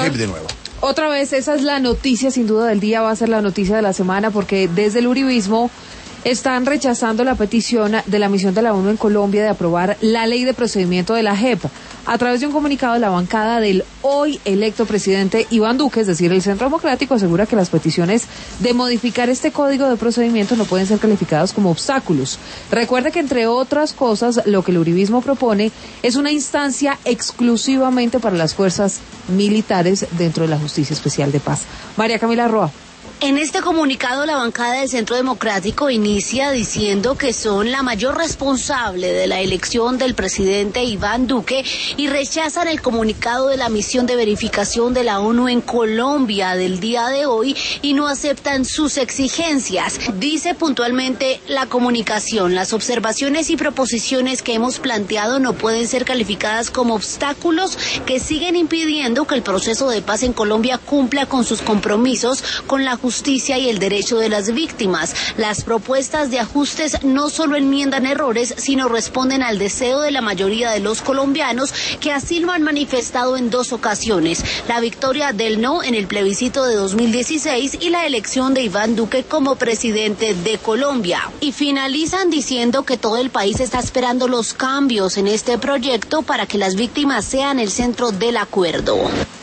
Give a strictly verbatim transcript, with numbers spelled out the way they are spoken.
la J E P de nuevo. Otra vez, esa es la noticia sin duda del día, va a ser la noticia de la semana, porque desde el uribismo están rechazando la petición de la misión de la ONU en Colombia de aprobar la ley de procedimiento de la J E P. A través de un comunicado, la bancada del hoy electo presidente Iván Duque, es decir, el Centro Democrático, asegura que las peticiones de modificar este código de procedimiento no pueden ser calificadas como obstáculos. Recuerde que, entre otras cosas, lo que el uribismo propone es una instancia exclusivamente para las fuerzas militares dentro de la Justicia Especial de Paz. María Camila Roa. En este comunicado, la bancada del Centro Democrático inicia diciendo que son la mayor responsable de la elección del presidente Iván Duque y rechazan el comunicado de la misión de verificación de la ONU en Colombia del día de hoy y no aceptan sus exigencias. Dice puntualmente la comunicación: las observaciones y proposiciones que hemos planteado no pueden ser calificadas como obstáculos que siguen impidiendo que el proceso de paz en Colombia cumpla con sus compromisos con la justicia justicia y el derecho de las víctimas. Las propuestas de ajustes no solo enmiendan errores, sino responden al deseo de la mayoría de los colombianos, que así lo han manifestado en dos ocasiones: la victoria del no en el plebiscito de dos mil dieciséis y la elección de Iván Duque como presidente de Colombia. Y finalizan diciendo que todo el país está esperando los cambios en este proyecto para que las víctimas sean el centro del acuerdo.